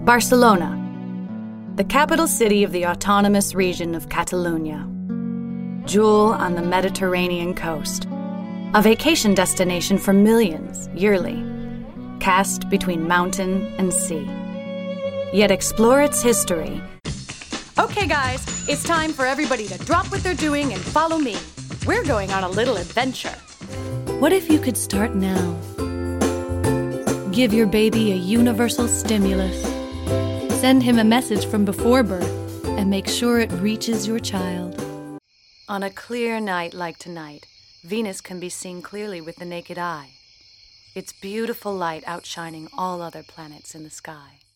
Barcelona, the capital city of the autonomous region of Catalonia. Jewel on the Mediterranean coast, a vacation destination for millions yearly, cast between mountain and sea. Yet explore its history. Okay, guys, it's time for everybody to drop what they're doing and follow me. We're going on a little adventure. What if you could start now? Give your baby a universal stimulus. Send him a message from before birth and make sure it reaches your child. On a clear night like tonight, Venus can be seen clearly with the naked eye, its beautiful light outshining all other planets in the sky.